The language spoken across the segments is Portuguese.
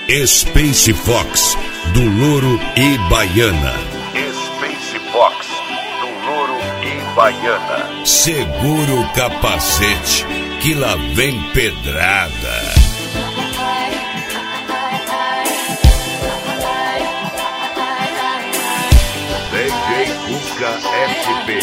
Space Fox, do Louro e Baiana. Space Fox, do Louro e Baiana. Segura o capacete, que lá vem pedrada. DJ Cuca SP.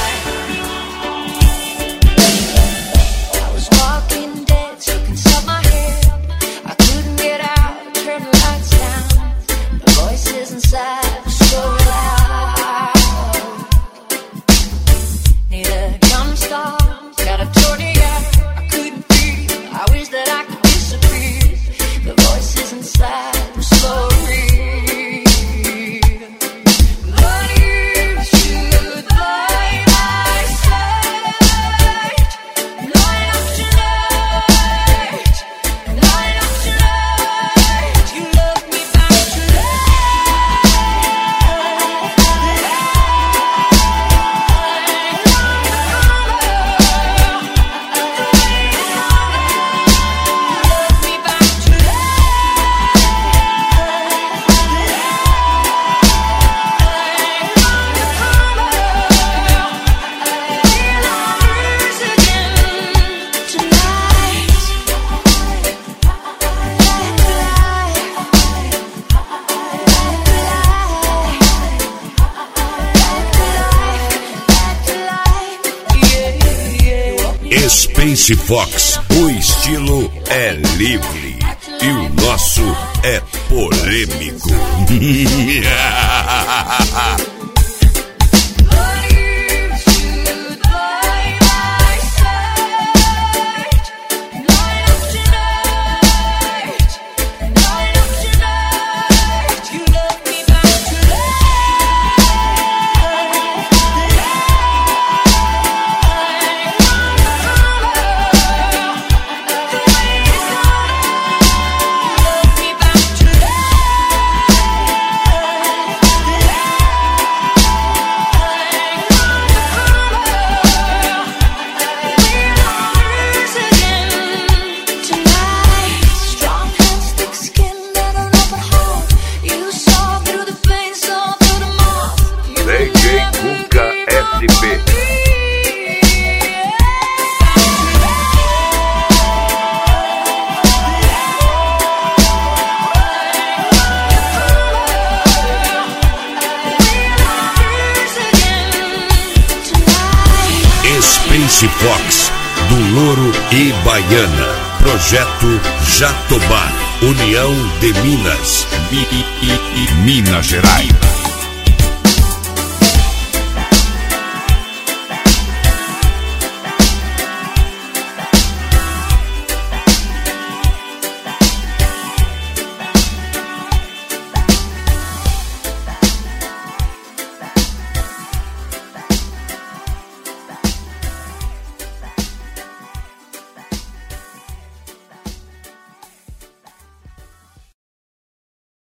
Space Fox, o estilo é livre e o nosso é polêmico. Space Fox, do Louro e Baiana. Projeto Jatobá, União de Minas, Minas Gerais.